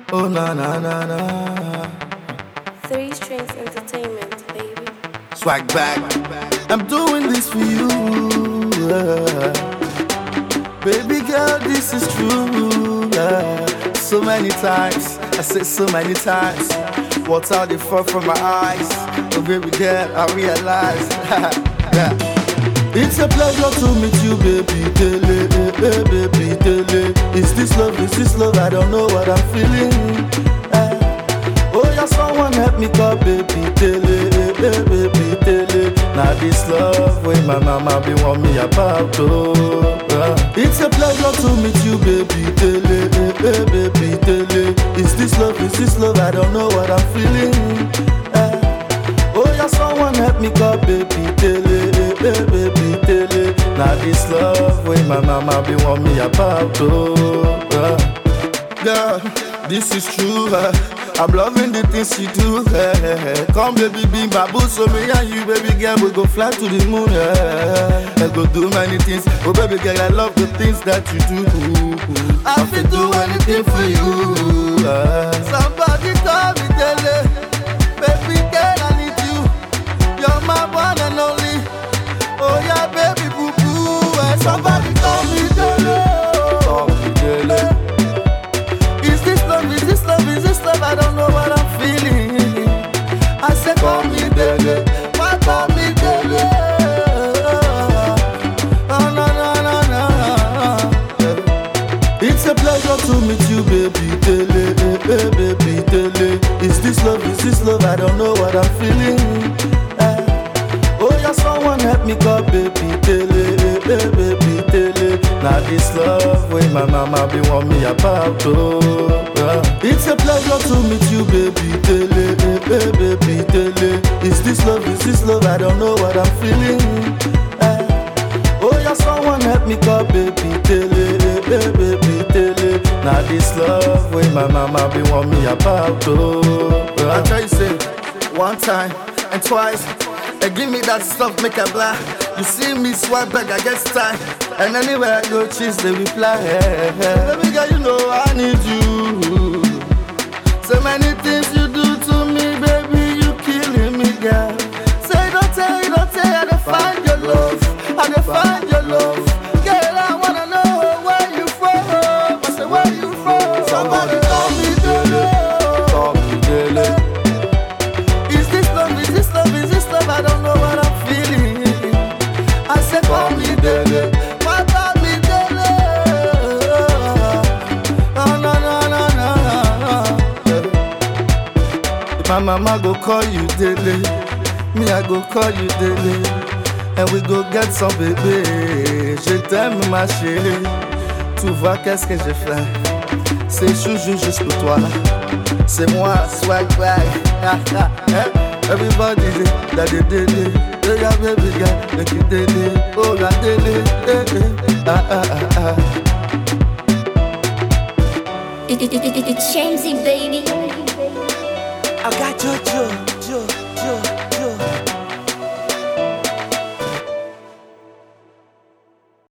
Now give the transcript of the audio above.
Oh na na na na. Three Strings Entertainment, baby. Swag back. I'm doing this for you. Baby girl, this is true. So many times, I said so many times. What's out the fall from my eyes? Oh baby girl, I realize. Yeah. It's a pleasure to meet you, baby. Dele, baby, dele. Is this love? Is this love? I don't know what I'm feeling. Oh yeah, someone help me call, baby. Dele, baby, dele. Now this love when my mama be want me about. Oh, it's a pleasure to meet you, baby. Dele, baby, dele. Is this love? Is this love? I don't know what I'm feeling. Oh yeah, someone help me call, baby. Dele, baby, dele. Now this love when my mama be want me about. Oh, girl, this is true. I'm loving the things you do. Come baby, be babu, so me and you, baby girl, we go fly to the moon. And go do many things. Oh baby girl, I love the things that you do. I feel do anything for you. Somebody call me, Dele. Baby girl, I need you. You're my one and only. Oh yeah, baby boo boo. Somebody call me, Dele. Call me, Dele. Is this love? Is this love? Is this love? I don't know what I'm feeling. I said call me, Dele. Why call me, Dele? Oh no no no no. It's a pleasure to meet you, baby. Dele, baby, Dele. Is this love? Is this love? I don't know what I'm feeling. Oh yeah, someone help me call, baby. Dele, baby, Dele. Now this love when my mama be want me about. Oh, it's a pleasure to meet you, baby. Dele, baby, Dele. Is this love? Is this love? I don't know what I'm feeling. Oh yeah, someone help me call, baby. Dele, baby, Dele. Now this love when my mama be want me about. Oh, I try to say one time and twice. And give me that stuff, make a blind. You see me swipe back, I get style. And anywhere I go, cheese, they reply. Baby girl, you know I need you. So many things you do to me, baby, you killing me, girl. Say don't tell, I don't find your love. I don't find your love. Girl, I wanna know where you from. I say where you from. Somebody call me, Dele. Call me, Dele. Is this love? Is this love? Is this love? I don't know what I'm feeling. I said call me, Dele. Why call me, Dele? Oh no no no no. My mama go call you, Dele. Me I go call you, Dele. And we go get some bébé. Je t'aime ma chérie. Tu vois qu'est-ce que j'ai fait? C'est chouchou juste pour toi. C'est moi, swag bag. Everybody say that they Dele. They got baby girl, make it Dele. Oh la Dele. It's Jamesy, baby. I got Jojo.